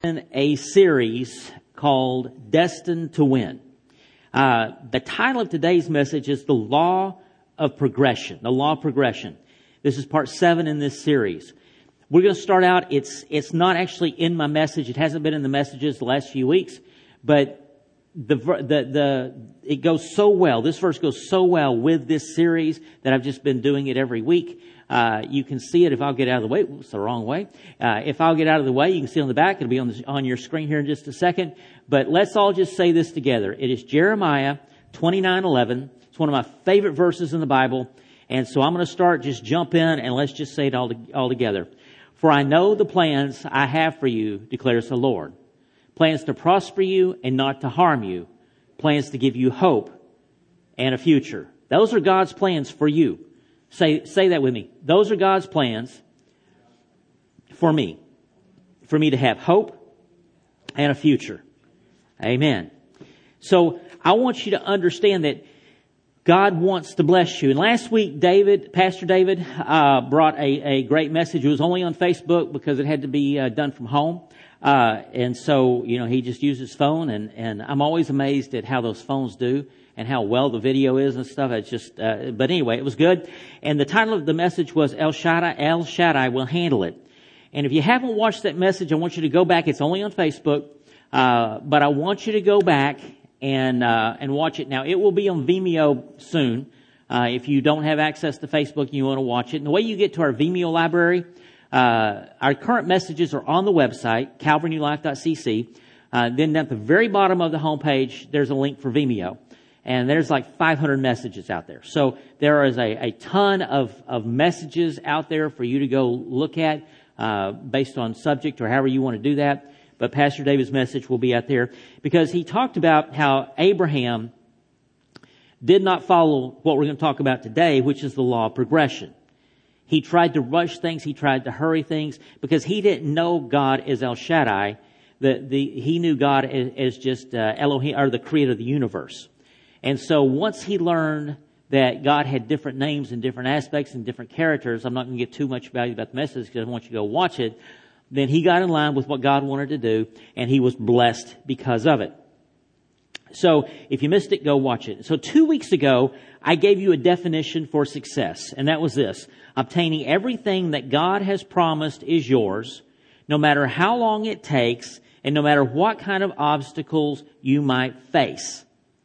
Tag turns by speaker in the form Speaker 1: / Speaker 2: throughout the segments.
Speaker 1: in a series called Destined to Win. The title of today's message is The Law of Progression. The Law of Progression. This is part 7 in this series. We're going to start out, it's not actually in my message. It hasn't been in the messages the last few weeks, but it goes so well. This verse goes so well with this series that I've just been doing it every week. You can see it if I'll get out of the way. It's the wrong way. If I'll get out of the way, you can see on the back. It'll be on your screen here in just a second. But let's all just say this together. It is Jeremiah 29:11. It's one of my favorite verses in the Bible. And so I'm going to just jump in and let's just say it all together. For I know the plans I have for you, declares the Lord. Plans to prosper you and not to harm you. Plans to give you hope and a future. Those are God's plans for you. Say that with me. Those are God's plans for me. For me to have hope and a future. Amen. So I want you to understand that God wants to bless you. And last week, Pastor David, brought a great message. It was only on Facebook because it had to be done from home. And so, he just used his phone and I'm always amazed at how those phones do and how well the video is and stuff. It's just, but anyway, it was good. And the title of the message was El Shaddai will handle it. And if you haven't watched that message, I want you to go back. It's only on Facebook. But I want you to go back and watch it. Now, it will be on Vimeo soon. If you don't have access to Facebook and you want to watch it. And the way you get to our Vimeo library, our current messages are on the website, calvarynewlife.cc. Then at the very bottom of the homepage, there's a link for Vimeo. And there's like 500 messages out there. So there is a ton of messages out there for you to go look at, based on subject or however you want to do that. But Pastor David's message will be out there because he talked about how Abraham did not follow what we're going to talk about today, which is the law of progression. He tried to rush things. He tried to hurry things because he didn't know God as El Shaddai. He knew God as just Elohim, or the creator of the universe. And so once he learned that God had different names and different aspects and different characters, I'm not going to get too much value about the message because I want you to go watch it. Then he got in line with what God wanted to do, and he was blessed because of it. So if you missed it, go watch it. So 2 weeks ago, I gave you a definition for success, and that was this: obtaining everything that God has promised is yours, no matter how long it takes, and no matter what kind of obstacles you might face.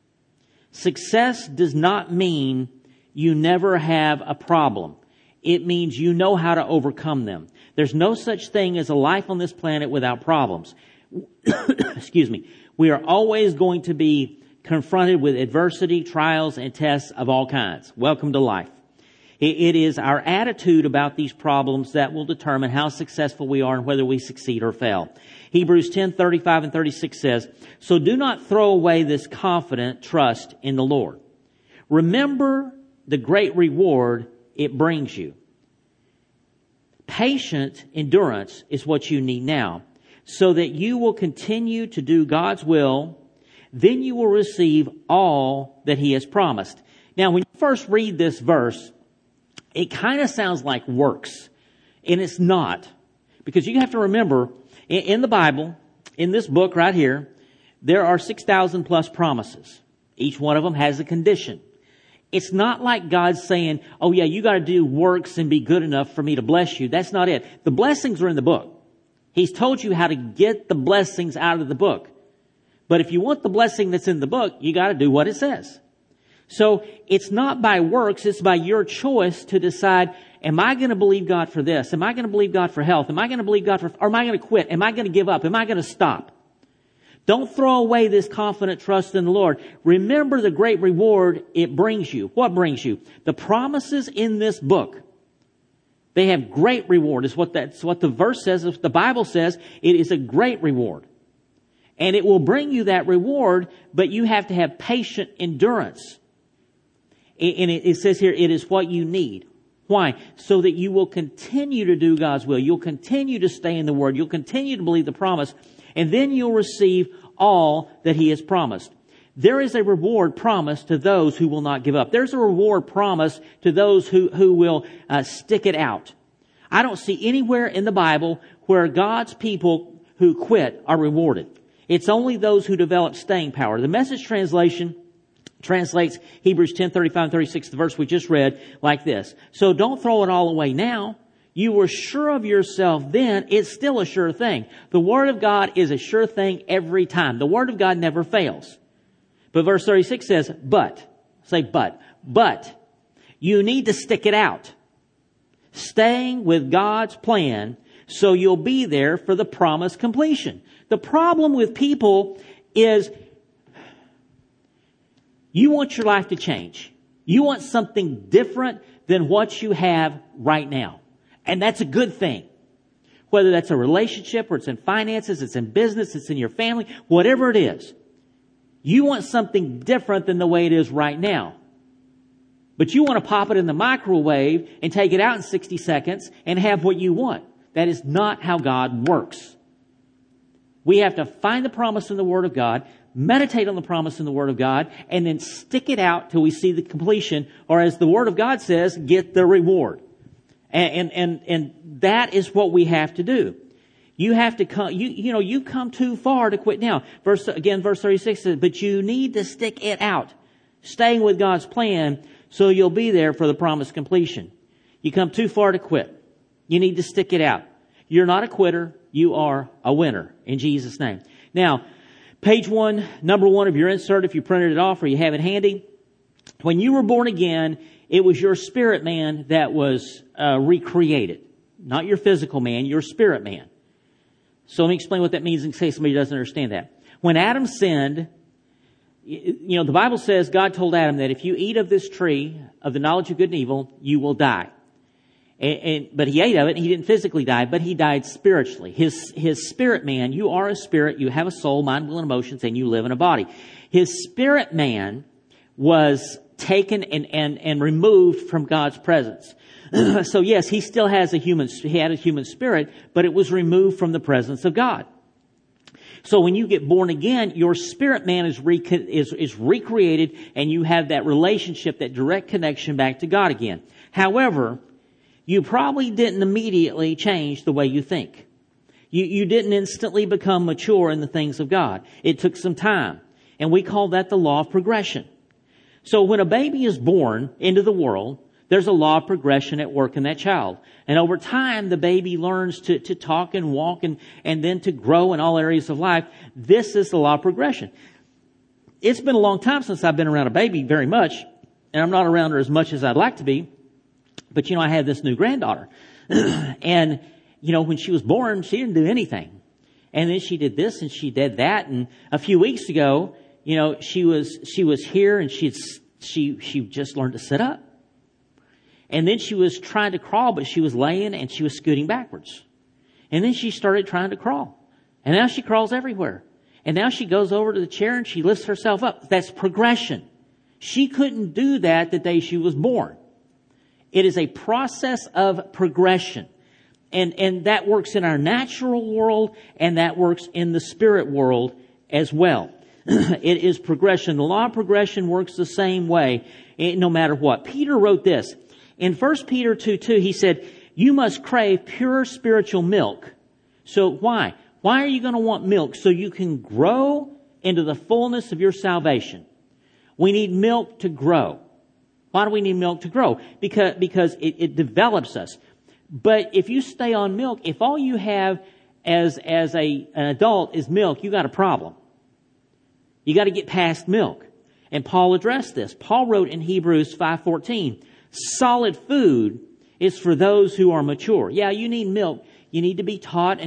Speaker 1: Success does not mean you never have a problem. It means you know how to overcome them. There's no such thing as a life on this planet without problems. Excuse me. We are always going to be confronted with adversity, trials, and tests of all kinds. Welcome to life. It is our attitude about these problems that will determine how successful we are and whether we succeed or fail. Hebrews 10:35 and 36 says, "So do not throw away this confident trust in the Lord. Remember the great reward it brings you." Patient endurance is what you need now, so that you will continue to do God's will. Then you will receive all that He has promised. Now, when you first read this verse, it kind of sounds like works, and it's not. Because you have to remember, in the Bible, in this book right here, there are 6,000 plus promises. Each one of them has a condition. It's not like God's saying, oh yeah, you got to do works and be good enough for me to bless you. That's not it. The blessings are in the book. He's told you how to get the blessings out of the book. But if you want the blessing that's in the book, you got to do what it says. So it's not by works, it's by your choice to decide, am I going to believe God for this? Am I going to believe God for health? Am I going to believe God for, or am I going to quit? Am I going to give up? Am I going to stop? Don't throw away this confident trust in the Lord. Remember the great reward it brings you. What brings you? The promises in this book. They have great reward. That's what the verse says. The Bible says it is a great reward. And it will bring you that reward, but you have to have patient endurance. And it says here, it is what you need. Why? So that you will continue to do God's will. You'll continue to stay in the Word. You'll continue to believe the promise. And then you'll receive all that He has promised. There is a reward promised to those who will not give up. There's a reward promised to those who will stick it out. I don't see anywhere in the Bible where God's people who quit are rewarded. It's only those who develop staying power. The Message translation translates Hebrews 10:35-36, the verse we just read, like this. So don't throw it all away now. You were sure of yourself then. It's still a sure thing. The Word of God is a sure thing every time. The Word of God never fails. But verse 36 says, but you need to stick it out. Staying with God's plan so you'll be there for the promised completion. The problem with people is you want your life to change. You want something different than what you have right now. And that's a good thing. Whether that's a relationship or it's in finances, it's in business, it's in your family, whatever it is. You want something different than the way it is right now. But you want to pop it in the microwave and take it out in 60 seconds and have what you want. That is not how God works. We have to find the promise in the Word of God, meditate on the promise in the Word of God, and then stick it out till we see the completion, or as the Word of God says, get the reward. And that is what we have to do. You have to come, you've come too far to quit now. Verse 36 says, but you need to stick it out. Staying with God's plan so you'll be there for the promised completion. You come too far to quit. You need to stick it out. You're not a quitter. You are a winner in Jesus' name. Now, page 1, number 1 of your insert, if you printed it off or you have it handy. When you were born again, it was your spirit man that was recreated. Not your physical man, your spirit man. So let me explain what that means in case somebody doesn't understand that. When Adam sinned, the Bible says God told Adam that if you eat of this tree of the knowledge of good and evil, you will die. But he ate of it, and he didn't physically die, but he died spiritually. His spirit man, you are a spirit, you have a soul, mind, will, and emotions, and you live in a body. His spirit man was taken and removed from God's presence. So yes, he still has he had a human spirit, but it was removed from the presence of God. So when you get born again, your spirit man is recreated, and you have that relationship, that direct connection back to God again. However, you probably didn't immediately change the way you think. You didn't instantly become mature in the things of God. It took some time. And we call that the law of progression. So when a baby is born into the world, there's a law of progression at work in that child. And over time, the baby learns to talk and walk and then to grow in all areas of life. This is the law of progression. It's been a long time since I've been around a baby very much, and I'm not around her as much as I'd like to be. But, I had this new granddaughter. And, when she was born, she didn't do anything. And then she did this and she did that. And a few weeks ago, she was here and she just learned to sit up. And then she was trying to crawl, but she was laying and she was scooting backwards. And then she started trying to crawl. And now she crawls everywhere. And now she goes over to the chair and she lifts herself up. That's progression. She couldn't do that the day she was born. It is a process of progression. And that works in our natural world, and that works in the spirit world as well. It is progression. The law of progression works the same way, no matter what. Peter wrote this. In 1 Peter 2:2, he said, you must crave pure spiritual milk. So why? Why are you going to want milk? So you can grow into the fullness of your salvation. We need milk to grow. Why do we need milk to grow? Because it develops us. But if you stay on milk, if all you have as an adult is milk, you got a problem. You got to get past milk. And Paul addressed this. Paul wrote in Hebrews 5:14, solid food is for those who are mature. Yeah, you need milk. You need to be taught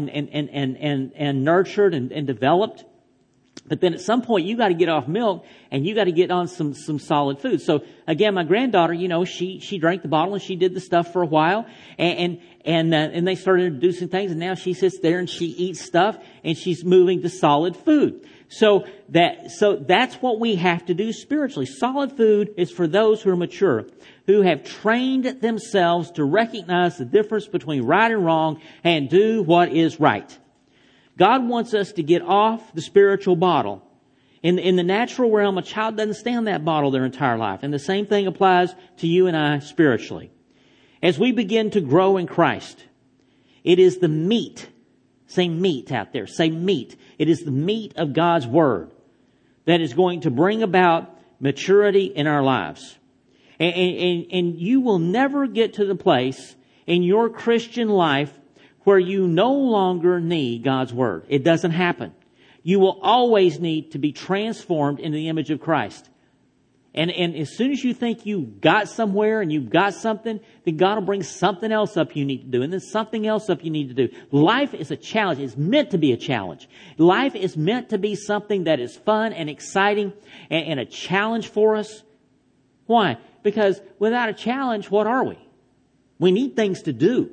Speaker 1: and nurtured and developed. But then at some point you got to get off milk and you got to get on some solid food. So again, my granddaughter, she drank the bottle and she did the stuff for a while, and they started introducing things, and now she sits there and she eats stuff and she's moving to solid food. So that's what we have to do spiritually. Solid food is for those who are mature, who have trained themselves to recognize the difference between right and wrong and do what is right. God wants us to get off the spiritual bottle. In the natural realm, a child doesn't stay on that bottle their entire life. And the same thing applies to you and I spiritually. As we begin to grow in Christ, it is the meat Say meat out there. Say meat. It is the meat of God's Word that is going to bring about maturity in our lives. And you will never get to the place in your Christian life where you no longer need God's Word. It doesn't happen. You will always need to be transformed into the image of Christ. And as soon as you think you got somewhere and you've got something, then God will bring something else up you need to do, and then something else up you need to do. Life is a challenge. It's meant to be a challenge. Life is meant to be something that is fun and exciting and a challenge for us. Why? Because without a challenge, what are we? We need things to do.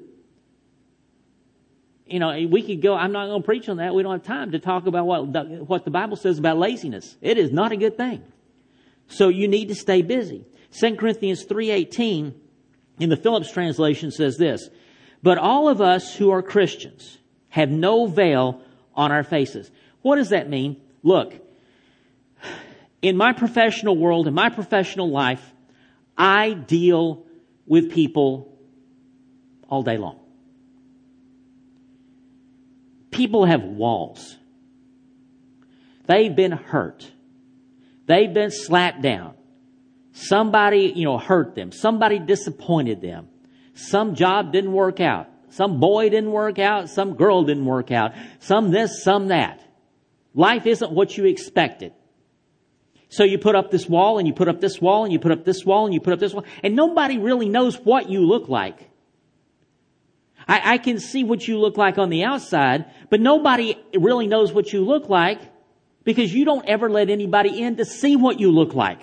Speaker 1: You know, we could go, I'm not going to preach on that. We don't have time to talk about what the Bible says about laziness. It is not a good thing. So you need to stay busy. 2 Corinthians 3:18 in the Phillips translation says this, but all of us who are Christians have no veil on our faces. What does that mean? Look, in my professional world, in my professional life, I deal with people all day long. People have walls. They've been hurt. They've been slapped down. Somebody, hurt them. Somebody disappointed them. Some job didn't work out. Some boy didn't work out. Some girl didn't work out. Some this, some that. Life isn't what you expected. So you put up this wall, and you put up this wall, and you put up this wall, and you put up this wall, and nobody really knows what you look like. I can see what you look like on the outside, but nobody really knows what you look like because you don't ever let anybody in to see what you look like.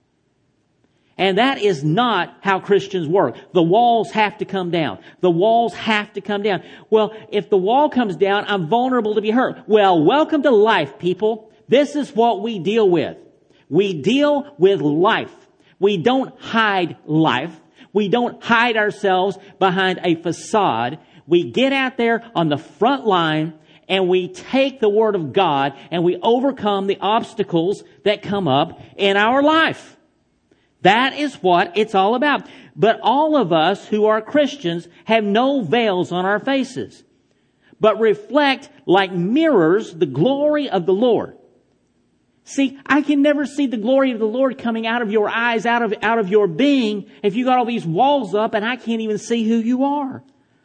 Speaker 1: And that is not how Christians work. The walls have to come down. The walls have to come down. Well, if the wall comes down, I'm vulnerable to be hurt. Well, welcome to life, people. This is what we deal with. We deal with life. We don't hide life. We don't hide ourselves behind a facade. We get out there on the front line and we take the Word of God and we overcome the obstacles that come up in our life. That is what it's all about. But all of us who are Christians have no veils on our faces, but reflect like mirrors the glory of the Lord. See, I can never see the glory of the Lord coming out of your eyes, out of your being, if you got all these walls up and I can't even see who you are.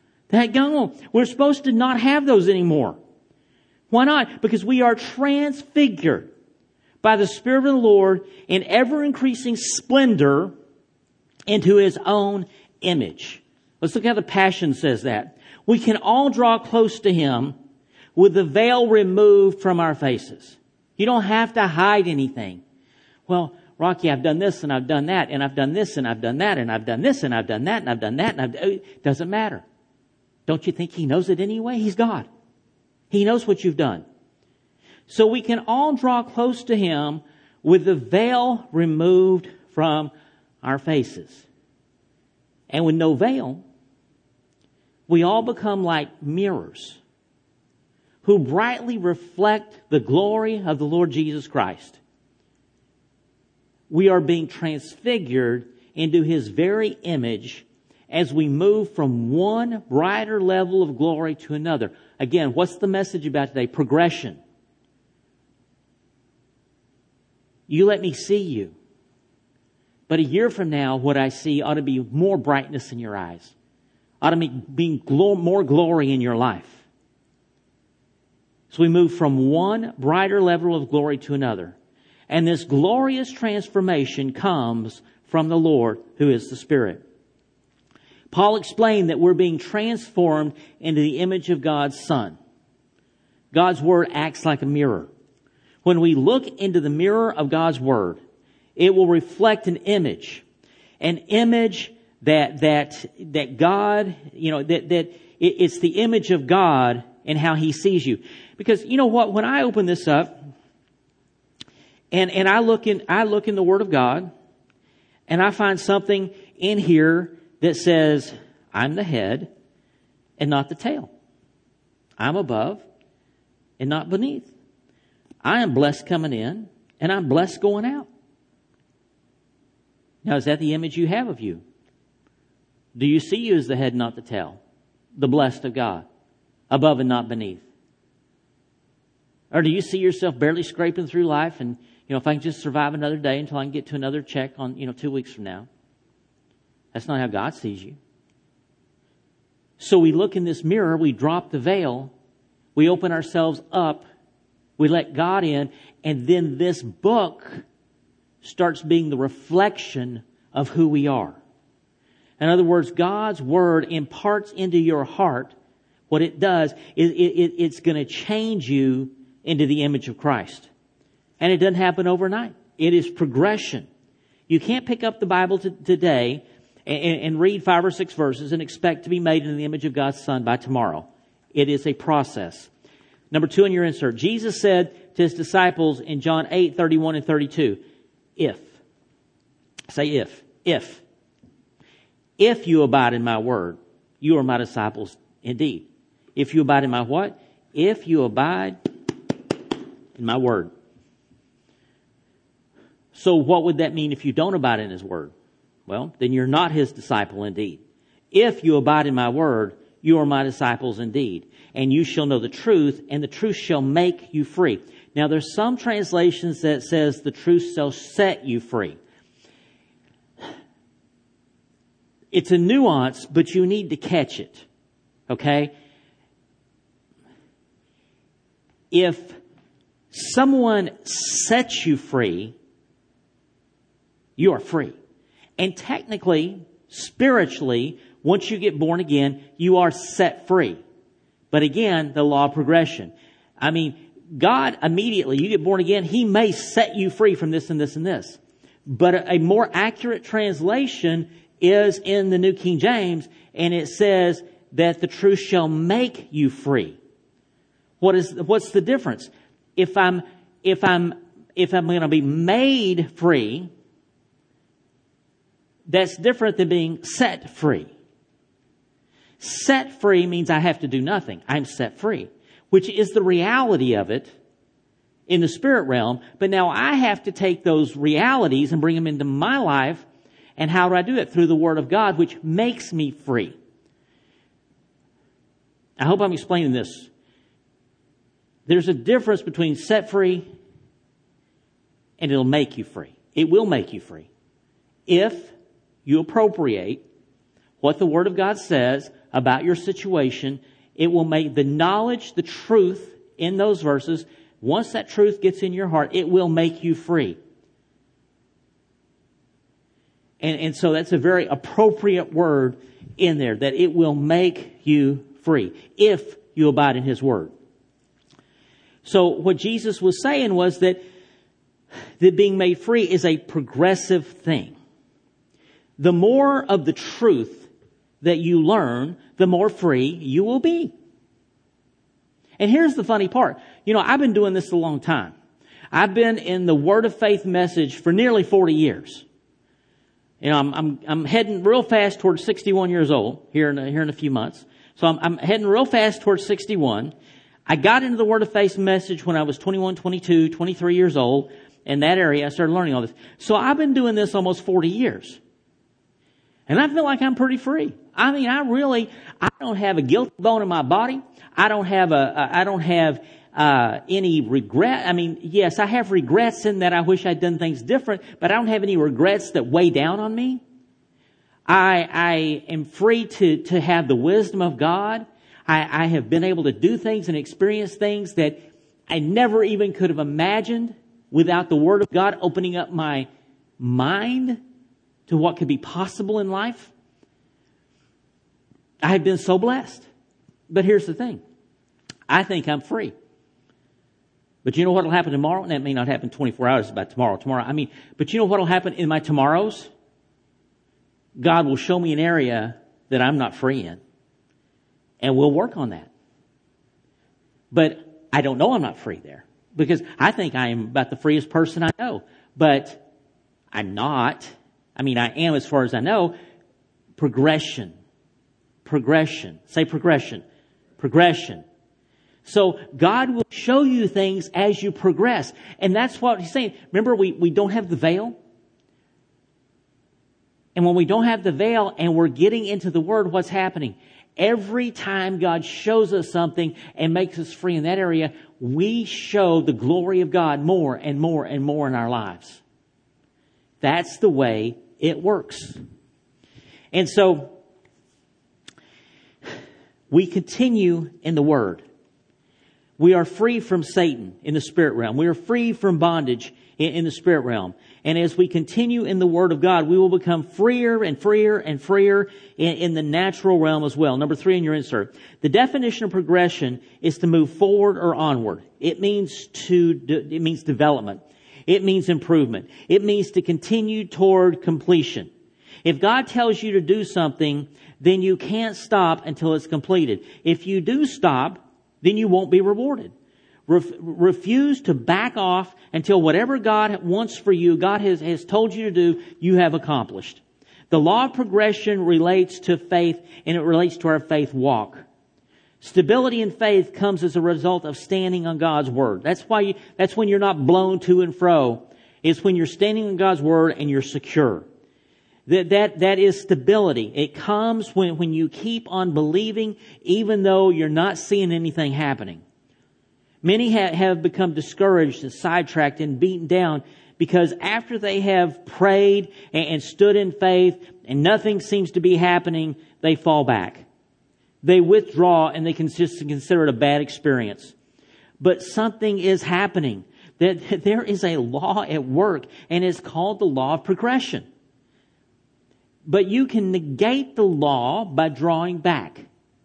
Speaker 1: We're supposed to not have those anymore. Why not? Because we are transfigured by the Spirit of the Lord in ever-increasing splendor into His own image. Let's look how the Passion says that. We can all draw close to Him with the veil removed from our faces. You don't have to hide anything. Well, Rocky, I've done this and I've done that and I've done this and I've done that and I've done this and I've done that and I've done that. It doesn't matter. Don't you think He knows it anyway? He's God. He knows what you've done. So we can all draw close to Him with the veil removed from our faces. And with no veil, we all become like mirrors who brightly reflect the glory of the Lord Jesus Christ. We are being transfigured into His very image as we move from one brighter level of glory to another. Again, what's the message about today? Progression. You let me see you. But a year from now, what I see ought to be more brightness in your eyes. Ought to be more glory in your life. So we move from one brighter level of glory to another. And this glorious transformation comes from the Lord, who is the Spirit. Paul explained that we're being transformed into the image of God's Son. God's Word acts like a mirror. When we look into the mirror of God's Word, it will reflect an image that God, it's the image of God and how He sees you. Because you know what? When I open this up and I look in the Word of God and I find something in here that says, I'm the head and not the tail. I'm above and not beneath. I am blessed coming in and I'm blessed going out. Now, is that the image you have of you? Do you see you as the head, not the tail? The blessed of God, above and not beneath? Or do you see yourself barely scraping through life and, if I can just survive another day until I can get to another check on, 2 weeks from now? That's not how God sees you. So we look in this mirror, we drop the veil, we open ourselves up, we let God in, and then this book starts being the reflection of who we are. In other words, God's Word imparts into your heart. What it does is it's going to change you into the image of Christ. And it doesn't happen overnight. It is progression. You can't pick up the Bible today and read 5 or 6 verses and expect to be made in the image of God's Son by tomorrow. It is a process. Number 2 in your insert. Jesus said to His disciples in John 8:31 and 32, if. Say if. If you abide in my word, you are my disciples indeed. If you abide in my what? If you abide in my word. So what would that mean if you don't abide in His word? Well, then you're not His disciple indeed. If you abide in my word, you are my disciples indeed. And you shall know the truth, and the truth shall make you free. Now there's some translations that says the truth shall set you free. It's a nuance, but you need to catch it. Okay? If someone sets you free, you are free. And technically, spiritually, once you get born again, you are set free. But again, the law of progression. I mean, God immediately, you get born again, He may set you free from this and this and this. But a more accurate translation is in the New King James, and it says that the truth shall make you free. What's the difference? If I'm going to be made free, that's different than being set free. Set free means I have to do nothing. I'm set free, which is the reality of it in the spirit realm. But now I have to take those realities and bring them into my life. And how do I do it? Through the Word of God, which makes me free. I hope I'm explaining this. There's a difference between set free and it'll make you free. It will make you free. If you appropriate what the Word of God says about your situation, it will make the knowledge, the truth in those verses, once that truth gets in your heart, it will make you free. And so that's a very appropriate word in there, that it will make you free if you abide in His Word. So what Jesus was saying was that being made free is a progressive thing. The more of the truth that you learn, the more free you will be. And here's the funny part. I've been doing this a long time. I've been in the Word of Faith message for nearly 40 years. I'm heading real fast towards 61 years old here in a few months. So I'm heading real fast towards 61. I got into the Word of Faith message when I was 21, 22, 23 years old. In that area, I started learning all this. So I've been doing this almost 40 years. And I feel like I'm pretty free. I mean, I don't have a guilty bone in my body. I don't have any regret. I mean, yes, I have regrets in that I wish I'd done things different, but I don't have any regrets that weigh down on me. I am free to have the wisdom of God. I have been able to do things and experience things that I never even could have imagined without the Word of God opening up my mind to what could be possible in life. I have been so blessed. But here's the thing. I think I'm free. But you know what will happen tomorrow? And that may not happen 24 hours about tomorrow. But you know what will happen in my tomorrows? God will show me an area that I'm not free in. And we'll work on that. But I don't know I'm not free there. Because I think I am about the freest person I know. But I'm not. I am as far as I know. Progression. Say progression. Progression. So God will show you things as you progress. And that's what He's saying. Remember, we don't have the veil. And when we don't have the veil and we're getting into the Word, what's happening? Every time God shows us something and makes us free in that area, we show the glory of God more and more and more in our lives. That's the way it works. And so, we continue in the Word. We are free from Satan in the spirit realm. We are free from bondage in the spirit realm. And as we continue in the Word of God, we will become freer and freer and freer in the natural realm as well. Number 3 in your insert. The definition of progression is to move forward or onward. It means development. It means improvement. It means to continue toward completion. If God tells you to do something, then you can't stop until it's completed. If you do stop, then you won't be rewarded. Refuse to back off until whatever God wants for you, God has told you to do, you have accomplished. The law of progression relates to faith, and it relates to our faith walk. Stability in faith comes as a result of standing on God's Word. That's when you're not blown to and fro. It's when you're standing on God's Word and you're secure. That is stability. It comes when you keep on believing even though you're not seeing anything happening. Many have become discouraged and sidetracked and beaten down because after they have prayed and stood in faith and nothing seems to be happening, they fall back. They withdraw and they consider it a bad experience. But something is happening. That there is a law at work, and it's called the law of progression. But you can negate the law by drawing back.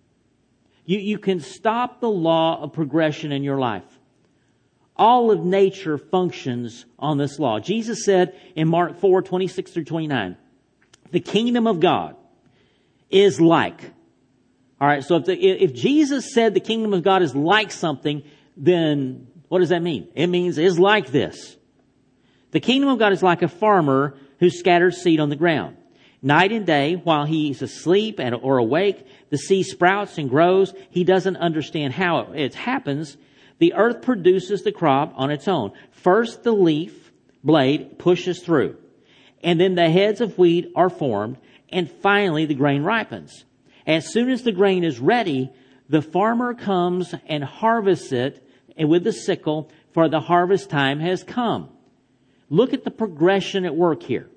Speaker 1: You can stop the law of progression in your life. All of nature functions on this law. Jesus said in Mark 4:26 through 29, the kingdom of God is like. All right, so if Jesus said the kingdom of God is like something, then what does that mean? It means it's like this. The kingdom of God is like a farmer who scatters seed on the ground. Night and day, while he's asleep or awake, the seed sprouts and grows. He doesn't understand how it happens. The earth produces the crop on its own. First, the leaf blade pushes through, and then the heads of wheat are formed, and finally the grain ripens. As soon as the grain is ready, the farmer comes and harvests it with the sickle, for the harvest time has come. Look at the progression at work here.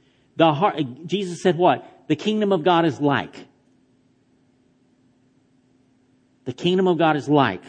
Speaker 1: Jesus said what? The kingdom of God is like. The kingdom of God is like.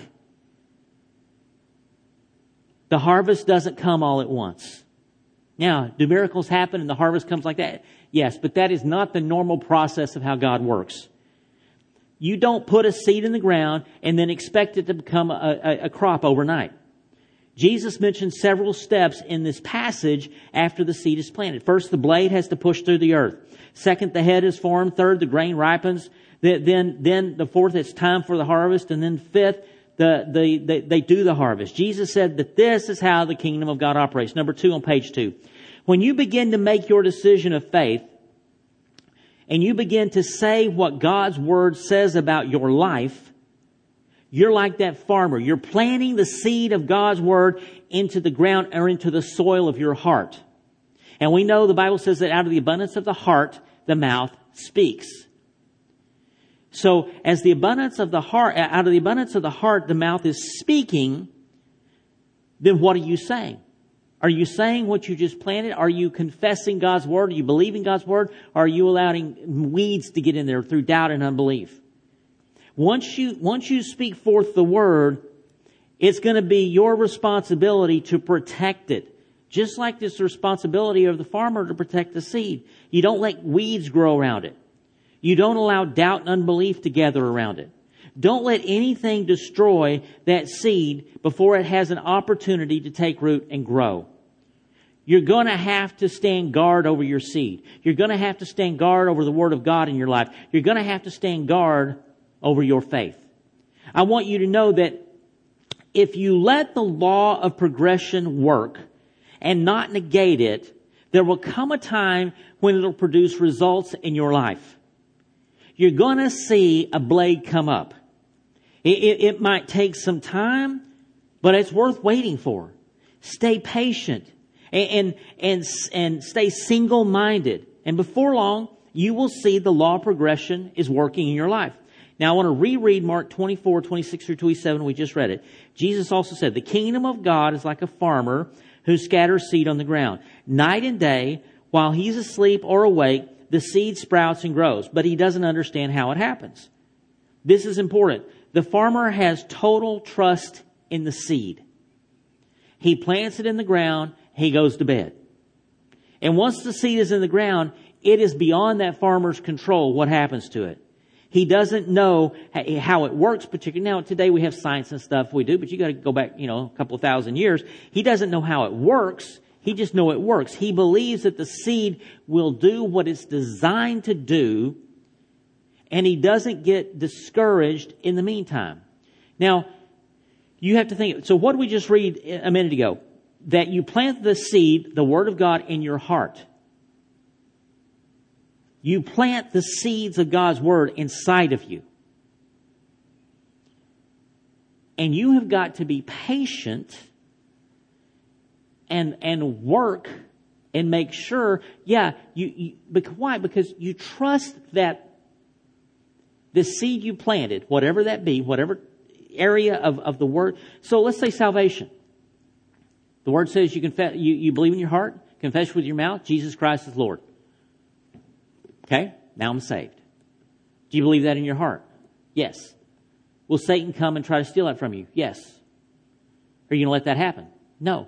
Speaker 1: The harvest doesn't come all at once. Now, do miracles happen and the harvest comes like that? Yes, but that is not the normal process of how God works. You don't put a seed in the ground and then expect it to become a crop overnight. Jesus mentioned several steps in this passage after the seed is planted. First, the blade has to push through the earth. Second, the head is formed. Third, the grain ripens. Then the fourth, it's time for the harvest. And then fifth, they do the harvest. Jesus said that this is how the kingdom of God operates. Number 2 on page 2. When you begin to make your decision of faith, and you begin to say what God's Word says about your life, you're like that farmer. You're planting the seed of God's Word into the ground or into the soil of your heart. And we know the Bible says that out of the abundance of the heart, the mouth speaks. So as the abundance of the heart, out of the abundance of the heart, the mouth is speaking, then what are you saying? Are you saying what you just planted? Are you confessing God's Word? Are you believing God's Word? Or are you allowing weeds to get in there through doubt and unbelief? Once you speak forth the Word, it's going to be your responsibility to protect it. Just like this responsibility of the farmer to protect the seed. You don't let weeds grow around it. You don't allow doubt and unbelief to gather around it. Don't let anything destroy that seed before it has an opportunity to take root and grow. You're going to have to stand guard over your seed. You're going to have to stand guard over the Word of God in your life. You're going to have to stand guard over your faith. I want you to know that if you let the law of progression work and not negate it, there will come a time when it'll produce results in your life. You're going to see a blade come up. It might take some time, but it's worth waiting for. Stay patient and stay single-minded. And before long, you will see the law of progression is working in your life. Now I want to reread Mark 24, 26 through 27. We just read it. Jesus also said, the kingdom of God is like a farmer who scatters seed on the ground. Night and day, while he's asleep or awake, the seed sprouts and grows, but he doesn't understand how it happens. This is important. The farmer has total trust in the seed. He plants it in the ground, he goes to bed. And once the seed is in the ground, it is beyond that farmer's control what happens to it. He doesn't know how it works particularly. Now, today we have science and stuff we do, but you got to go back, a couple of thousand years. He doesn't know how it works. He just knows it works. He believes that the seed will do what it's designed to do, and he doesn't get discouraged in the meantime. Now, you have to think, so what did we just read a minute ago? That you plant the seed, the Word of God, in your heart. You plant the seeds of God's Word inside of you. And you have got to be patient and work and make sure, why? Because you trust that the seed you planted, whatever that be, whatever area of the Word. So let's say salvation. The Word says you believe in your heart, confess with your mouth, Jesus Christ is Lord. Okay, now I'm saved. Do you believe that in your heart? Yes. Will Satan come and try to steal that from you? Yes. Are you going to let that happen? No.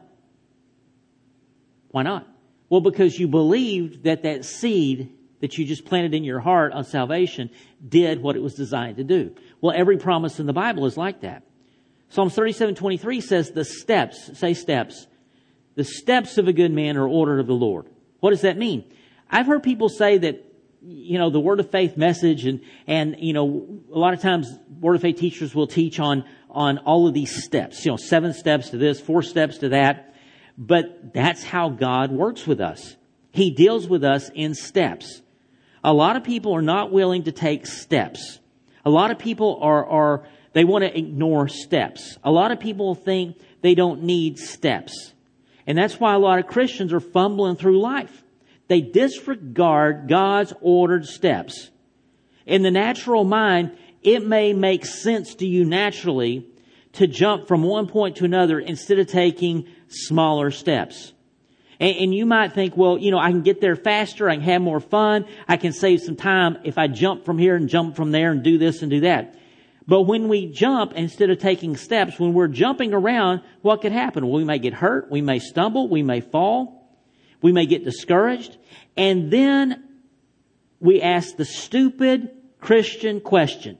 Speaker 1: Why not? Well, because you believed that seed that you just planted in your heart on salvation did what it was designed to do. Well, every promise in the Bible is like that. Psalms 37:23 says the steps, say steps. The steps of a good man are ordered of the Lord. What does that mean? I've heard people say that, the Word of Faith message and a lot of times Word of Faith teachers will teach on all of these steps, 7 steps to this, 4 steps to that. But that's how God works with us. He deals with us in steps. A lot of people are not willing to take steps. A lot of people they want to ignore steps. A lot of people think they don't need steps. And that's why a lot of Christians are fumbling through life. They disregard God's ordered steps. In the natural mind, it may make sense to you naturally to jump from one point to another instead of taking smaller steps. And you might think, well, I can get there faster, I can have more fun, I can save some time if I jump from here and jump from there and do this and do that. But when we jump, instead of taking steps, when we're jumping around, what could happen? Well, we may get hurt, we may stumble, we may fall, we may get discouraged, and then we ask the stupid Christian question.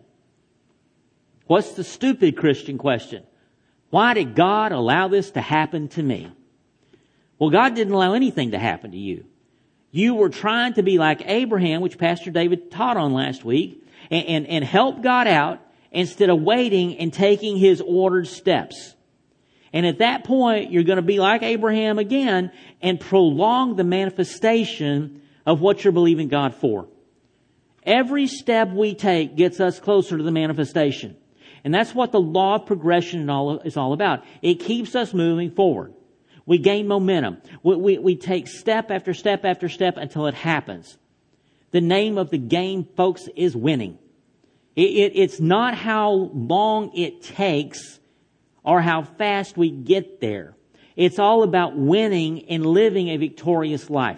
Speaker 1: What's the stupid Christian question? Why did God allow this to happen to me? Well, God didn't allow anything to happen to you. You were trying to be like Abraham, which Pastor David taught on last week, and help God out instead of waiting and taking His ordered steps. And at that point, you're going to be like Abraham again and prolong the manifestation of what you're believing God for. Every step we take gets us closer to the manifestation. And that's what the law of progression is all about. It keeps us moving forward. We gain momentum. We take step after step after step until it happens. The name of the game, folks, is winning. It's not how long it takes or how fast we get there. It's all about winning and living a victorious life.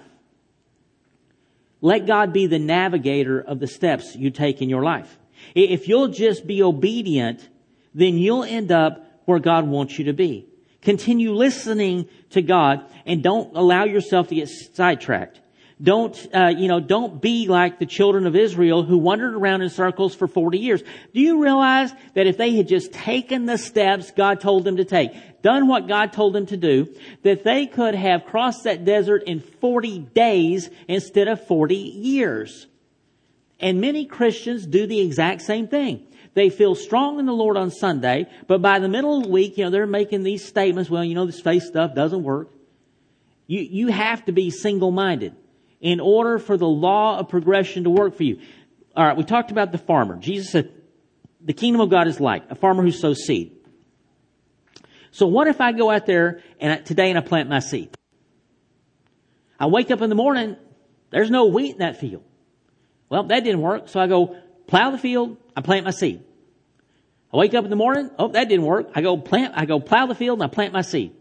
Speaker 1: Let God be the navigator of the steps you take in your life. If you'll just be obedient, then you'll end up where God wants you to be. Continue listening to God and don't allow yourself to get sidetracked. Don't be like the children of Israel who wandered around in circles for 40 years. Do you realize that if they had just taken the steps God told them to take, done what God told them to do, that they could have crossed that desert in 40 days instead of 40 years? And many Christians do the exact same thing. They feel strong in the Lord on Sunday, but by the middle of the week, they're making these statements, this faith stuff doesn't work. You have to be single-minded in order for the law of progression to work for you. All right, we talked about the farmer. Jesus said, the kingdom of God is like a farmer who sows seed. So what if I go out there today and I plant my seed? I wake up in the morning, there's no wheat in that field. Well, that didn't work. So I go plow the field, I plant my seed. I wake up in the morning. Oh, that didn't work. I go plow the field and I plant my seed.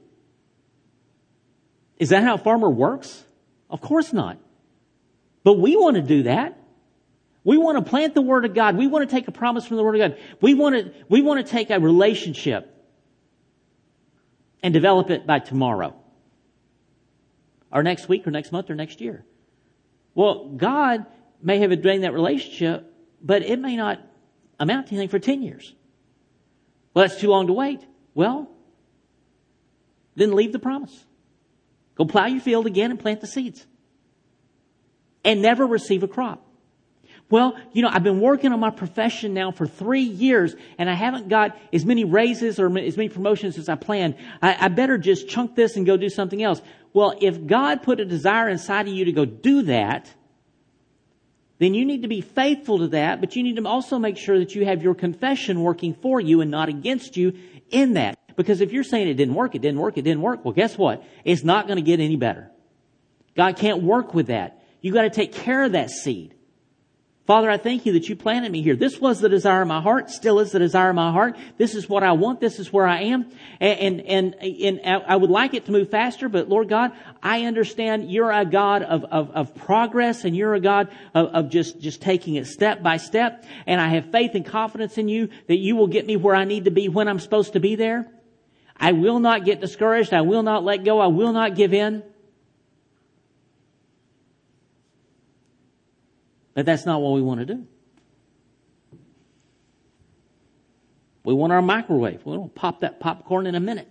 Speaker 1: Is that how a farmer works? Of course not. But we want to do that. We want to plant the Word of God. We want to take a promise from the Word of God. We want to take a relationship and develop it by tomorrow, or next week, or next month, or next year. Well, God may have ordained that relationship, but it may not amount to anything for 10 years. Well, that's too long to wait. Well, then leave the promise. Go plow your field again and plant the seeds. And never receive a crop. Well, I've been working on my profession now for 3 years and I haven't got as many raises or as many promotions as I planned. I better just chunk this and go do something else. Well, if God put a desire inside of you to go do that, then you need to be faithful to that, but you need to also make sure that you have your confession working for you and not against you in that. Because if you're saying it didn't work, well, guess what? It's not going to get any better. God can't work with that. You got to take care of that seed. Father, I thank you that you planted me here. This was the desire of my heart, still is the desire of my heart. This is what I want. This is where I am. And I would like it to move faster, but Lord God, I understand you're a God of progress and you're a God of just taking it step by step. And I have faith and confidence in you that you will get me where I need to be when I'm supposed to be there. I will not get discouraged. I will not let go. I will not give in. But that's not what we want to do. We want our microwave. We want to pop that popcorn in a minute.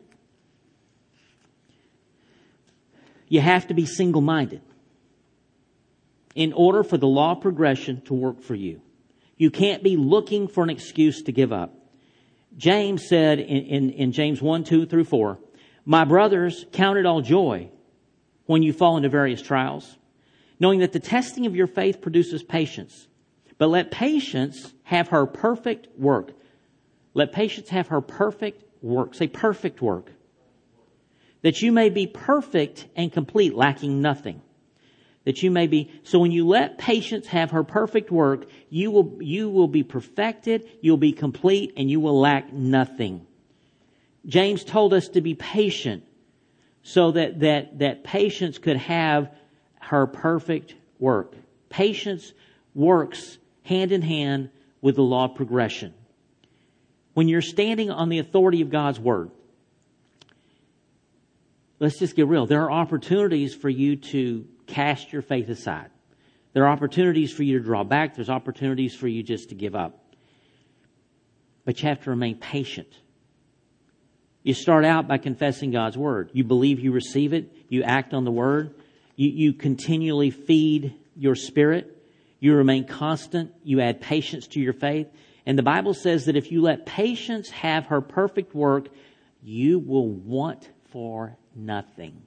Speaker 1: You have to be single-minded in order for the law of progression to work for you. You can't be looking for an excuse to give up. James said in James 1, 2 through 4, "My brothers, count it all joy when you fall into various trials, knowing that the testing of your faith produces patience. But let patience have her perfect work." Let patience have her perfect work. Say perfect work. "That you may be perfect and complete, lacking nothing." That you may be, so when you let patience have her perfect work, you will be perfected, you'll be complete, and you will lack nothing. James told us to be patient so that patience could have her perfect work. Patience works hand in hand with the law of progression. When you're standing on the authority of God's Word, let's just get real. There are opportunities for you to cast your faith aside. There are opportunities for you to draw back. There's opportunities for you just to give up. But you have to remain patient. You start out by confessing God's Word. You believe, you receive it. You act on the Word. You continually feed your spirit. You remain constant. You add patience to your faith. And the Bible says that if you let patience have her perfect work, you will want for nothing.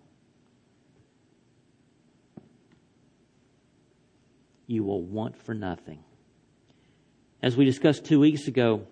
Speaker 1: You will want for nothing. As we discussed 2 weeks ago,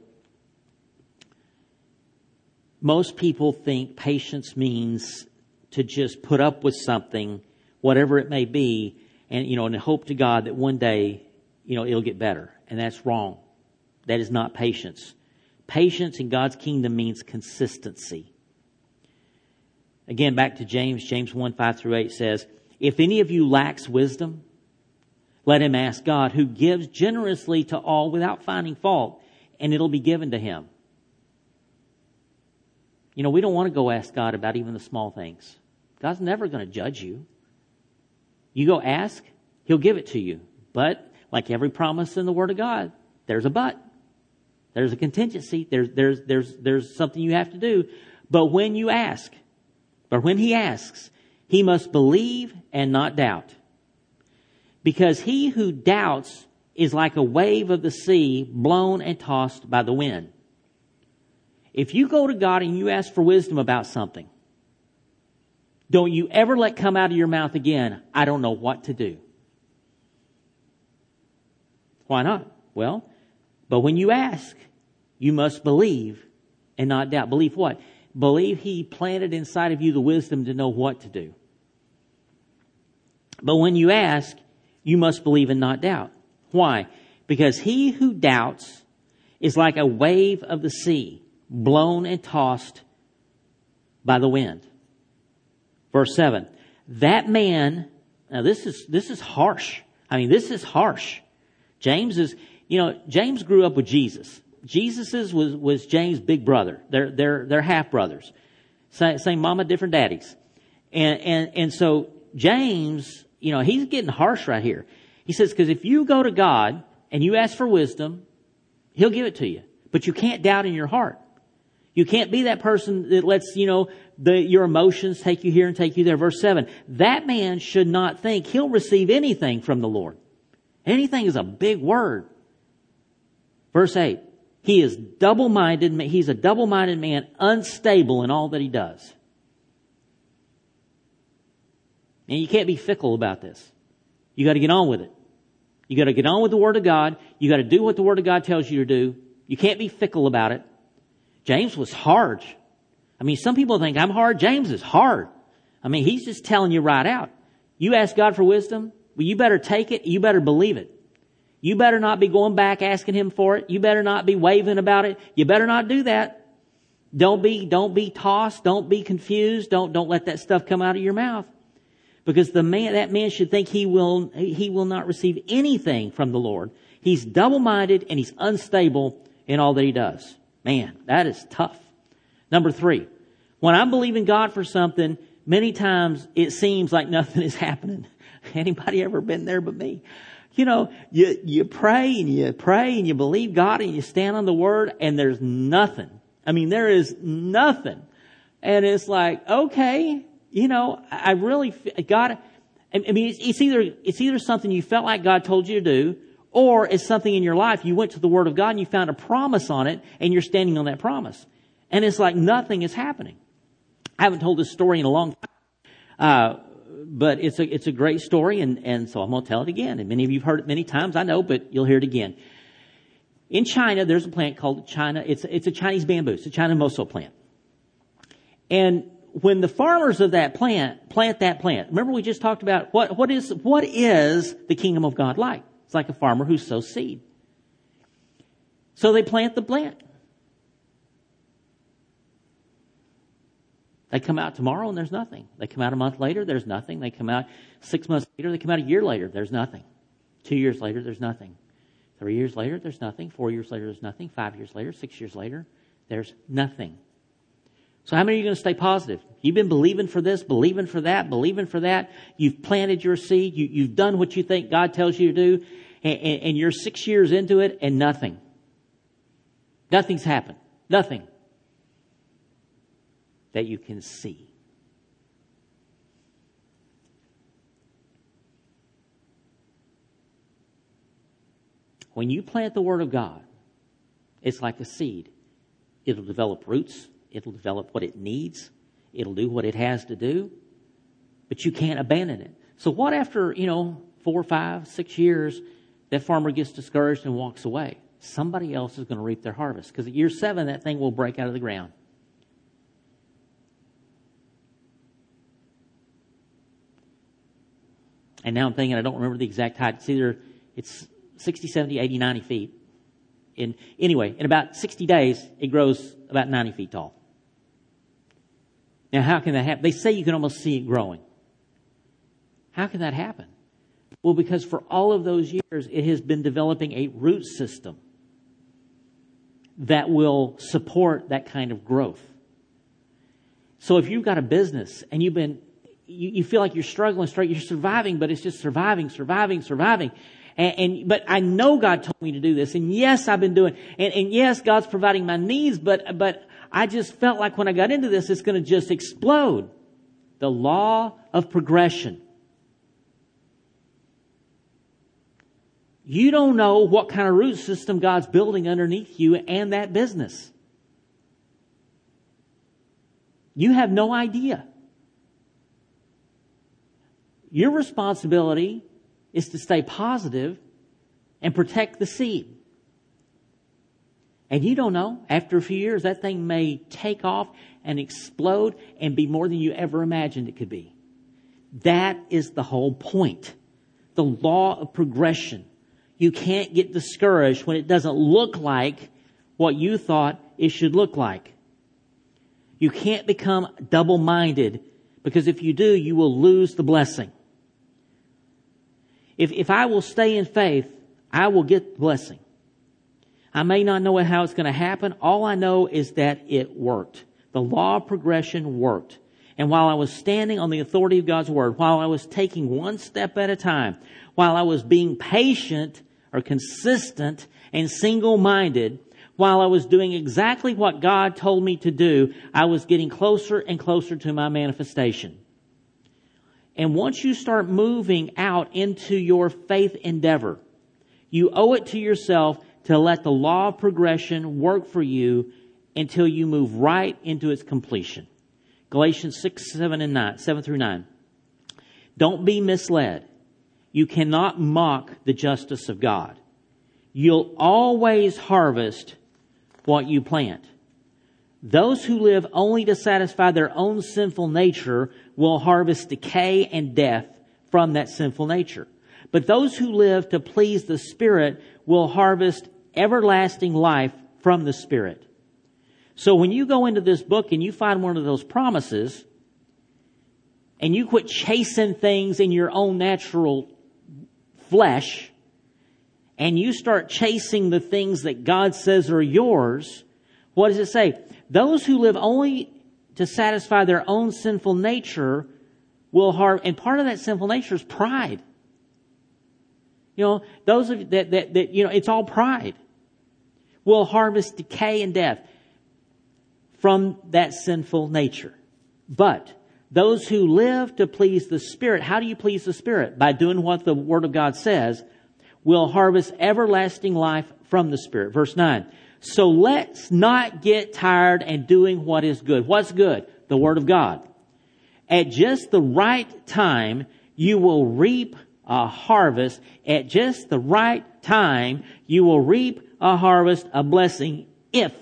Speaker 1: most people think patience means to just put up with something, whatever it may be, and hope to God that one day, it'll get better. And that's wrong. That is not patience. Patience in God's kingdom means consistency. Again, back to James 1, 5 through 8 says, "If any of you lacks wisdom, let him ask God, who gives generously to all without finding fault, and it'll be given to him." We don't want to go ask God about even the small things. God's never going to judge you. You go ask, He'll give it to you. But, like every promise in the Word of God, there's a but. There's a contingency. There's something you have to do. But when you ask, or when He asks, he must believe and not doubt. Because he who doubts is like a wave of the sea blown and tossed by the wind. If you go to God and you ask for wisdom about something, don't you ever let come out of your mouth again, "I don't know what to do." Why not? Well, but when you ask, you must believe and not doubt. Believe what? Believe He planted inside of you the wisdom to know what to do. But when you ask, you must believe and not doubt. Why? Because he who doubts is like a wave of the sea, blown and tossed by the wind. Verse 7. That man, now this is harsh. I mean, this is harsh. James grew up with Jesus. Jesus was James' big brother. They're half brothers. Same mama, different daddies. And so James, he's getting harsh right here. He says, because if you go to God and you ask for wisdom, He'll give it to you. But you can't doubt in your heart. You can't be that person that lets, your emotions take you here and take you there. Verse 7, that man should not think he'll receive anything from the Lord. Anything is a big word. Verse 8, he's a double-minded man, unstable in all that he does. And you can't be fickle about this. You got to get on with it. You got to get on with the Word of God. You got to do what the Word of God tells you to do. You can't be fickle about it. James was hard. I mean, some people think I'm hard. James is hard. I mean, he's just telling you right out. You ask God for wisdom, well, you better take it. You better believe it. You better not be going back asking Him for it. You better not be waving about it. You better not do that. Don't be tossed. Don't be confused. Don't let that stuff come out of your mouth. Because that man should think he will not receive anything from the Lord. He's double-minded and he's unstable in all that he does. Man, that is tough. Number 3, when I'm believing God for something, many times it seems like nothing is happening. Anybody ever been there but me? You pray and you believe God and you stand on the Word and there's nothing. I mean, there is nothing. And it's like, okay, I really, God, I mean, it's either something you felt like God told you to do, or it's something in your life. You went to the Word of God and you found a promise on it and you're standing on that promise. And it's like nothing is happening. I haven't told this story in a long time. But it's a great story, and so I'm going to tell it again. And many of you have heard it many times, I know, but you'll hear it again. In China, there's a plant called China. It's a Chinese bamboo. It's a China moso plant. And when the farmers of that plant that plant, remember we just talked about what is the kingdom of God like? It's like a farmer who sows seed. So they plant the plant. They come out tomorrow and there's nothing. They come out a month later, there's nothing. They come out 6 months later, they come out a year later, there's nothing. 2 years later, there's nothing. 3 years later, there's nothing. 4 years later, there's nothing. 5 years later, 6 years later, there's nothing. So how many are you going to stay positive? You've been believing for this, believing for that, believing for that. You've planted your seed. You've done what you think God tells you to do. And you're 6 years into it and nothing. Nothing's happened. Nothing that you can see. When you plant the Word of God, it's like a seed. It'll develop roots. It'll develop what it needs. It'll do what it has to do. But you can't abandon it. So what after, 4, 5, 6 years, that farmer gets discouraged and walks away? Somebody else is going to reap their harvest. Because at year 7, that thing will break out of the ground. And now I'm thinking, I don't remember the exact height. It's 60, 70, 80, 90 feet. In about 60 days, it grows about 90 feet tall. Now, how can that happen? They say you can almost see it growing. How can that happen? Well, because for all of those years, it has been developing a root system that will support that kind of growth. So if you've got a business and you feel like you're struggling, you're surviving, but it's just surviving. But I know God told me to do this. And yes, I've been doing, and yes, God's providing my needs, but I just felt like when I got into this, it's going to just explode. The law of progression. You don't know what kind of root system God's building underneath you and that business. You have no idea. Your responsibility is to stay positive and protect the seed. And you don't know, after a few years, that thing may take off and explode and be more than you ever imagined it could be. That is the whole point. The law of progression. You can't get discouraged when it doesn't look like what you thought it should look like. You can't become double-minded, because if you do, you will lose the blessing. If I will stay in faith, I will get the blessing. I may not know how it's going to happen. All I know is that it worked. The law of progression worked. And while I was standing on the authority of God's Word, while I was taking one step at a time, while I was being patient or consistent and single-minded, while I was doing exactly what God told me to do, I was getting closer and closer to my manifestation. And once you start moving out into your faith endeavor, you owe it to yourself to let the law of progression work for you until you move right into its completion. Galatians 6, 7 through 9. Don't be misled. You cannot mock the justice of God. You'll always harvest what you plant. Those who live only to satisfy their own sinful nature will harvest decay and death from that sinful nature. But those who live to please the Spirit will harvest everlasting life from the Spirit. So when you go into this book and you find one of those promises, and you quit chasing things in your own natural flesh, and you start chasing the things that God says are yours, what does it say? Those who live only to satisfy their own sinful nature will harvest, and part of that sinful nature is pride. You know, those of that it's all pride. Will harvest decay and death from that sinful nature. But those who live to please the Spirit, how do you please the Spirit? By doing what the Word of God says, will harvest everlasting life from the Spirit. Verse 9. So let's not get tired in doing what is good. What's good? The Word of God. At just the right time, you will reap a harvest. At just the right time, you will reap a harvest, a blessing, if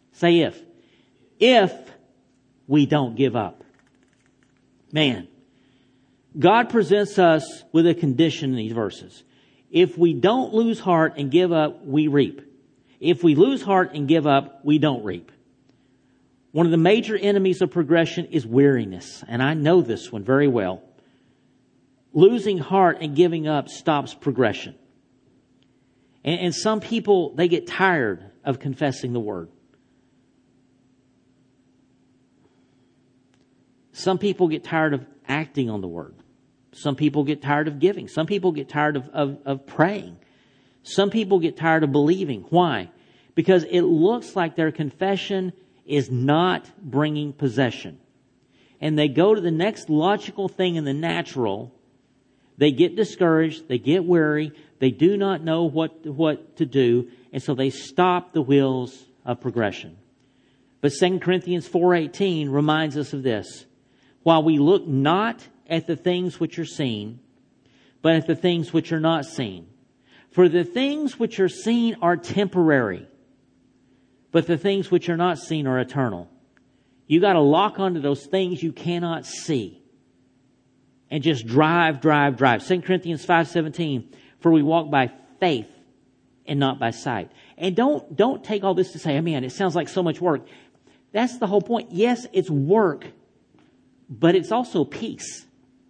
Speaker 1: we don't give up. Man, God presents us with a condition in these verses. If we don't lose heart and give up, we reap. If we lose heart and give up, we don't reap. One of the major enemies of progression is weariness, and I know this one very well. Losing heart and giving up stops progression. And some people, they get tired of confessing the Word. Some people get tired of acting on the Word. Some people get tired of giving. Some people get tired of praying. Some people get tired of believing. Why? Because it looks like their confession is not bringing possession. And they go to the next logical thing in the natural. They get discouraged. They get weary. They do not know what to do. And so they stop the wheels of progression. But 2 Corinthians 4:18 reminds us of this. While we look not at the things which are seen, but at the things which are not seen. For the things which are seen are temporary, but the things which are not seen are eternal. You got to lock onto those things you cannot see and just drive. 2 Corinthians 5:17, for we walk by faith and not by sight. And don't take all this to say, oh man, it sounds like so much work. That's the whole point. Yes, it's work, but it's also peace.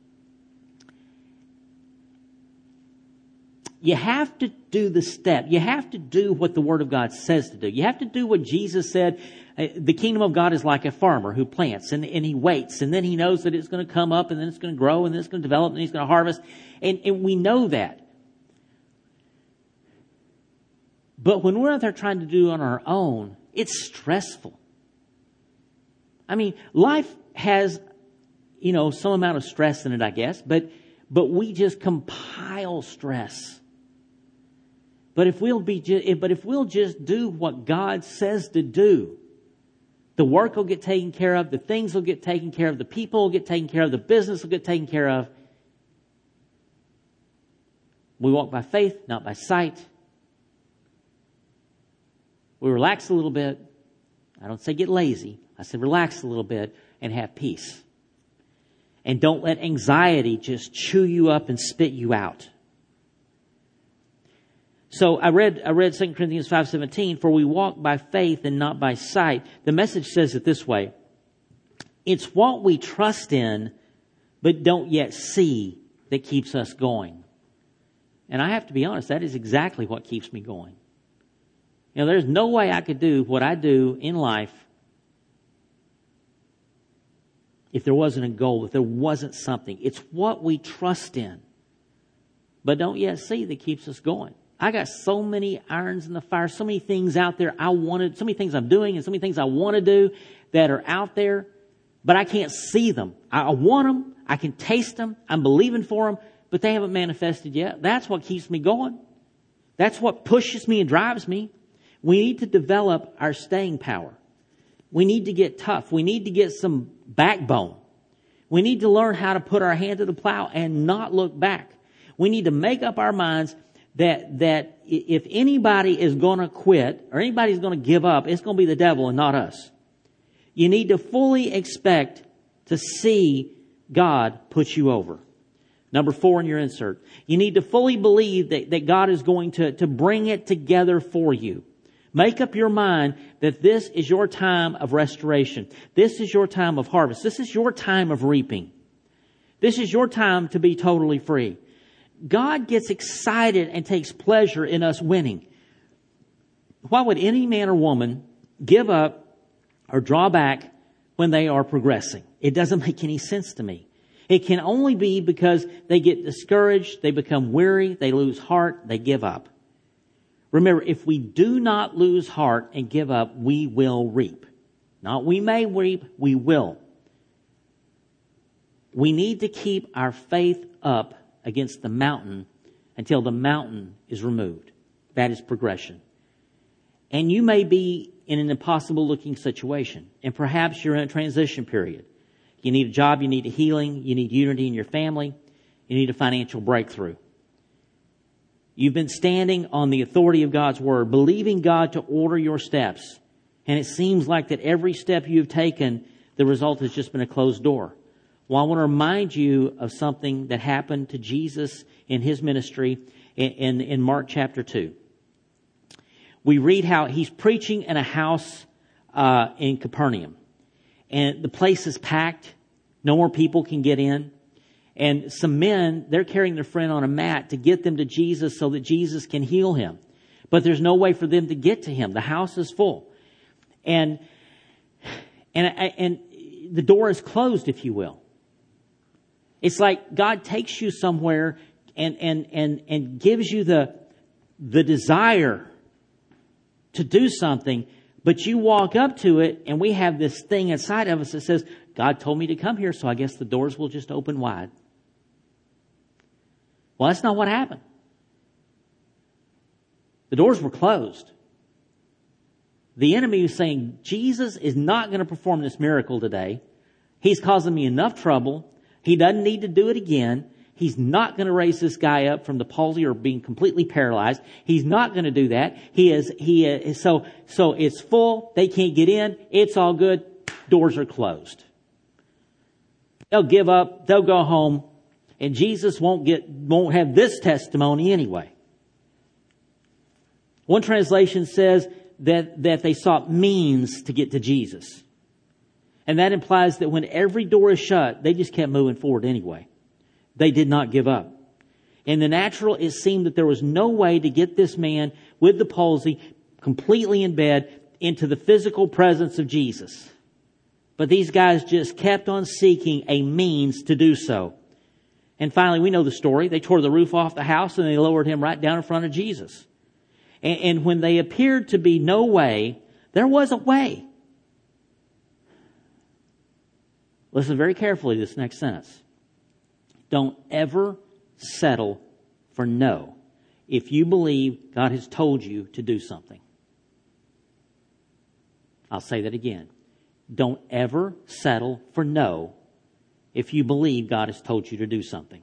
Speaker 1: You have to do the step. You have to do what the Word of God says to do. You have to do what Jesus said. The kingdom of God is like a farmer who plants and he waits, and then he knows that it's going to come up and then it's going to grow and then it's going to develop and he's going to harvest. And we know that. But when we're out there trying to do it on our own, it's stressful. I mean, life has, some amount of stress in it, I guess, but we just compile stress. But if we'll just do what God says to do, the work will get taken care of, the things will get taken care of, the people will get taken care of, the business will get taken care of. We walk by faith, not by sight. We relax a little bit. I don't say get lazy. I say relax a little bit and have peace. And don't let anxiety just chew you up and spit you out. So I read 2 Corinthians 5:17, for we walk by faith and not by sight. The Message says it this way: it's what we trust in but don't yet see that keeps us going. And I have to be honest, that is exactly what keeps me going. You know, there's no way I could do what I do in life if there wasn't a goal, if there wasn't something. It's what we trust in but don't yet see that keeps us going. I got so many irons in the fire, so many things out there so many things I'm doing and so many things I want to do that are out there, but I can't see them. I want them. I can taste them. I'm believing for them, but they haven't manifested yet. That's what keeps me going. That's what pushes me and drives me. We need to develop our staying power. We need to get tough. We need to get some backbone. We need to learn how to put our hand to the plow and not look back. We need to make up our minds that if anybody is going to quit or anybody's going to give up, it's going to be the devil and not us. You need to fully expect to see God put you over. Number 4 in your insert. You need to fully believe that God is going to bring it together for you. Make up your mind that this is your time of restoration. This is your time of harvest. This is your time of reaping. This is your time to be totally free. God gets excited and takes pleasure in us winning. Why would any man or woman give up or draw back when they are progressing? It doesn't make any sense to me. It can only be because they get discouraged, they become weary, they lose heart, they give up. Remember, if we do not lose heart and give up, we will reap. Not we may reap, we will. We need to keep our faith up against the mountain until the mountain is removed. That is progression. And you may be in an impossible looking situation, and perhaps you're in a transition period. You need a job, you need a healing, you need unity in your family, you need a financial breakthrough. You've been standing on the authority of God's Word, believing God to order your steps. And it seems like that every step you've taken, the result has just been a closed door. Well, I want to remind you of something that happened to Jesus in His ministry in Mark chapter 2. We read how He's preaching in a house in Capernaum. And the place is packed. No more people can get in. And some men, they're carrying their friend on a mat to get them to Jesus so that Jesus can heal him. But there's no way for them to get to Him. The house is full. And the door is closed, if you will. It's like God takes you somewhere and gives you the desire to do something, but you walk up to it and we have this thing inside of us that says, God told me to come here, so I guess the doors will just open wide. Well, that's not what happened. The doors were closed. The enemy was saying, Jesus is not going to perform this miracle today. He's causing me enough trouble. He doesn't need to do it again. He's not going to raise this guy up from the palsy or being completely paralyzed. He's not going to do that. So it's full. They can't get in. It's all good. Doors are closed. They'll give up. They'll go home. And Jesus won't have this testimony anyway. One translation says that they sought means to get to Jesus. And that implies that when every door is shut, they just kept moving forward anyway. They did not give up. In the natural, it seemed that there was no way to get this man with the palsy completely in bed into the physical presence of Jesus. But these guys just kept on seeking a means to do so. And finally, we know the story. They tore the roof off the house and they lowered him right down in front of Jesus. And when they appeared to be no way, there was a way. Listen very carefully to this next sentence. Don't ever settle for no if you believe God has told you to do something. I'll say that again. Don't ever settle for no if you believe God has told you to do something.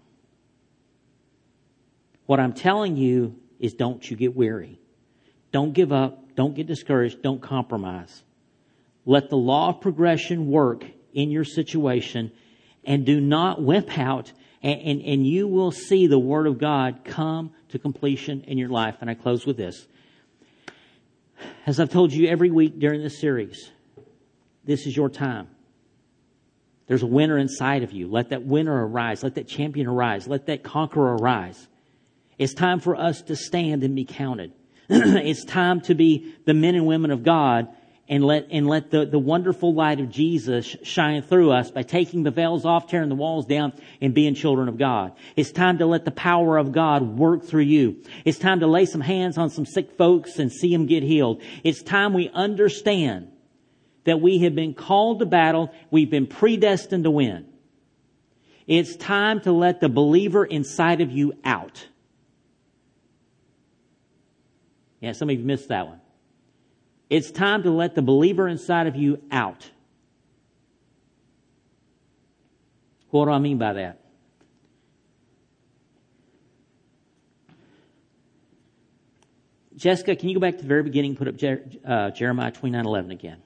Speaker 1: What I'm telling you is don't you get weary. Don't give up. Don't get discouraged. Don't compromise. Let the law of progression work in your situation and do not wimp out, and you will see the Word of God come to to completion in your life. And I close with this. As I've told you every week during this series, this is your time. There's a winner inside of you. Let that winner arise. Let that champion arise. Let that conqueror arise. It's time for us to stand and be counted. It's time to be the men and women of God and let the wonderful light of Jesus shine through us by taking the veils off, tearing the walls down, and being children of God. It's time to let the power of God work through you. It's time to lay some hands on some sick folks and see them get healed. It's time we understand that we have been called to battle. We've been predestined to win. It's time to let the believer inside of you out. Yeah, some of you missed that one. It's time to let the believer inside of you out. What do I mean by that? Jessica, can you go back to the very beginning and put up Jeremiah 29:11 again?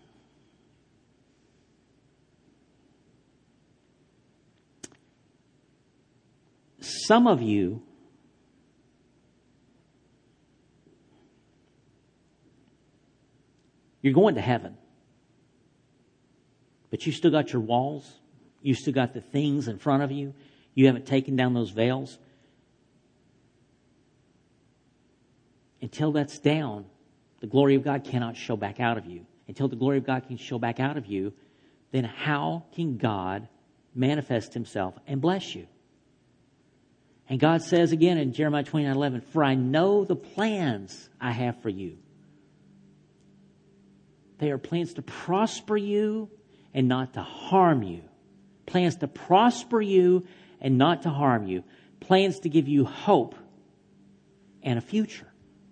Speaker 1: Some of you you're going to heaven, but you still got your walls. You still got the things in front of you. You haven't taken down those veils. Until that's down, the glory of God cannot show back out of you. Until the glory of God can show back out of you, then how can God manifest Himself and bless you? And God says again in Jeremiah 29:11, "For I know the plans I have for you. They are plans to prosper you and not to harm you." Plans to prosper you and not to harm you. Plans to give you hope and a future.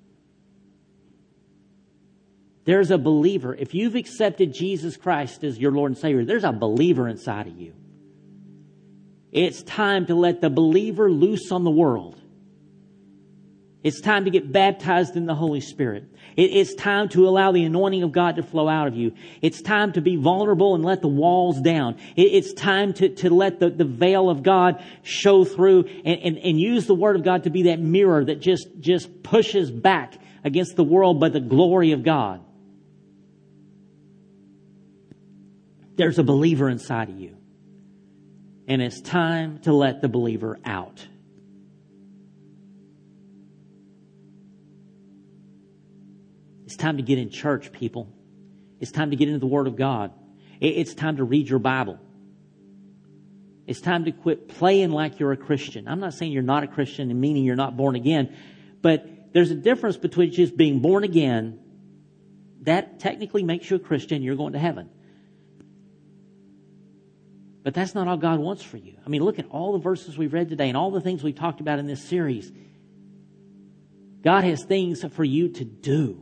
Speaker 1: There's a believer. If you've accepted Jesus Christ as your Lord and Savior, there's a believer inside of you. It's time to let the believer loose on the world. It's time to get baptized in the Holy Spirit. It's time to allow the anointing of God to flow out of you. It's time to be vulnerable and let the walls down. It's time to let the veil of God show through and use the Word of God to be that mirror that just pushes back against the world by the glory of God. There's a believer inside of you. And it's time to let the believer out. It's time to get in church, people. It's time to get into the Word of God. It's time to read your Bible. It's time to quit playing like you're a Christian. I'm not saying you're not a Christian and meaning you're not born again, but there's a difference between just being born again. That technically makes you a Christian. You're going to heaven. But that's not all God wants for you. I mean, look at all the verses we've read today and all the things we talked about in this series. God has things for you to do.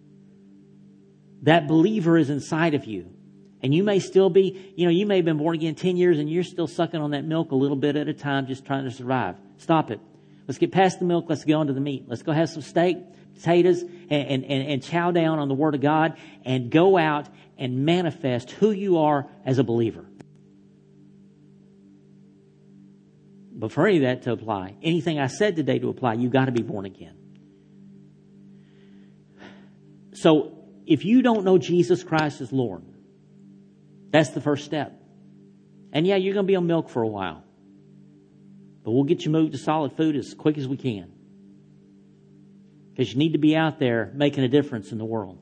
Speaker 1: That believer is inside of you. And you may still be, you may have been born again 10 years and you're still sucking on that milk a little bit at a time, just trying to survive. Stop it. Let's get past the milk. Let's go on to the meat. Let's go have some steak, potatoes, and chow down on the Word of God and go out and manifest who you are as a believer. But for any of that to apply, anything I said today to apply, you've got to be born again. So, if you don't know Jesus Christ as Lord, that's the first step. And yeah, you're going to be on milk for a while. But we'll get you moved to solid food as quick as we can. Because you need to be out there making a difference in the world.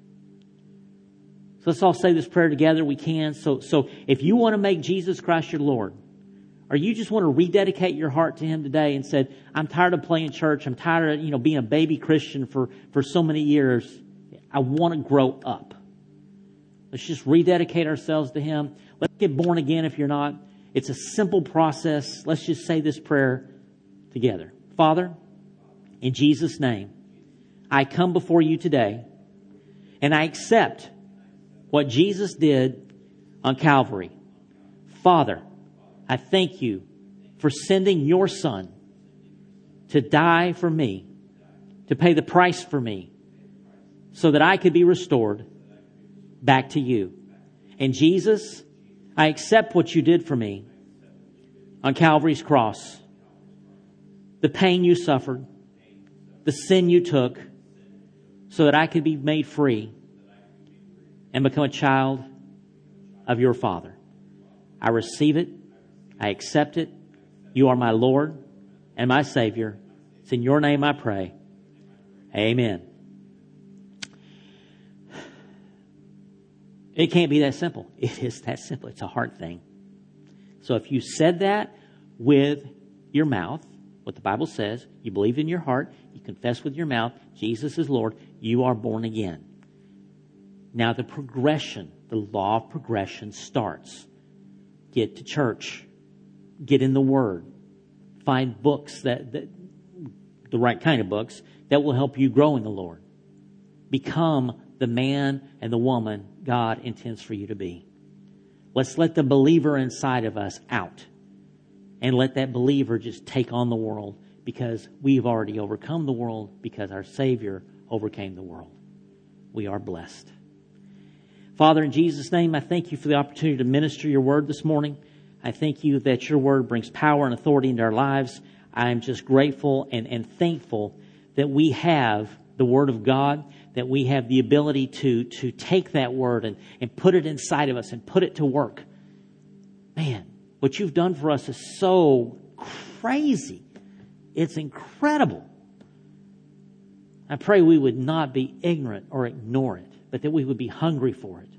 Speaker 1: So let's all say this prayer together. We can. So if you want to make Jesus Christ your Lord, or you just want to rededicate your heart to Him today and said, I'm tired of playing church. I'm tired of, being a baby Christian for so many years. I want to grow up. Let's just rededicate ourselves to Him. Let's get born again if you're not. It's a simple process. Let's just say this prayer together. Father, in Jesus' name, I come before you today and I accept what Jesus did on Calvary. Father, I thank you for sending your Son to die for me, to pay the price for me, so that I could be restored back to you. And Jesus, I accept what you did for me on Calvary's cross. The pain you suffered, the sin you took so that I could be made free and become a child of your Father. I receive it. I accept it. You are my Lord and my Savior. It's in your name I pray. Amen. It can't be that simple. It is that simple. It's a heart thing. So if you said that with your mouth, what the Bible says, you believe in your heart, you confess with your mouth, Jesus is Lord, you are born again. Now the progression, the law of progression starts. Get to church. Get in the Word. Find books that the right kind of books that will help you grow in the Lord. Become the man and the woman God intends for you to be. Let's let the believer inside of us out. And let that believer just take on the world, because we've already overcome the world because our Savior overcame the world. We are blessed. Father, in Jesus' name, I thank you for the opportunity to minister your word this morning. I thank you that your word brings power and authority into our lives. I am just grateful and thankful that we have the Word of God, that we have the ability to take that Word and put it inside of us and put it to work. Man, what you've done for us is so crazy. It's incredible. I pray we would not be ignorant or ignore it, but that we would be hungry for it.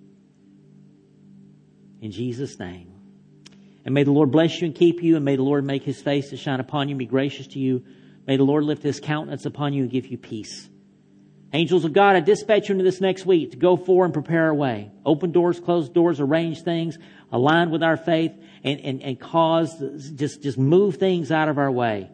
Speaker 1: In Jesus' name. And may the Lord bless you and keep you, and may the Lord make His face to shine upon you and be gracious to you. May the Lord lift His countenance upon you and give you peace. Angels of God, I dispatch you into this next week to go forward and prepare our way. Open doors, close doors, arrange things, align with our faith, and cause, just move things out of our way.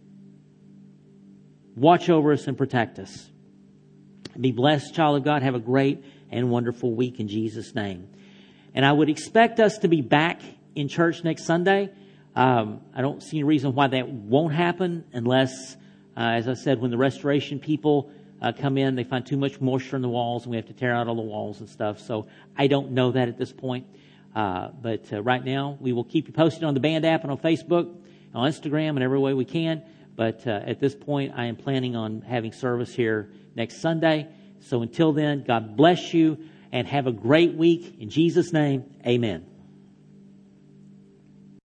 Speaker 1: Watch over us and protect us. Be blessed, child of God. Have a great and wonderful week in Jesus' name. And I would expect us to be back in church next Sunday. I don't see any reason why that won't happen unless, as I said, when the restoration people come in, they find too much moisture in the walls and we have to tear out all the walls and stuff. So I don't know that at this point. But right now, we will keep you posted on the Band app and on Facebook, on Instagram, and every way we can. But at this point, I am planning on having service here next Sunday. So until then, God bless you and have a great week. In Jesus' name, amen.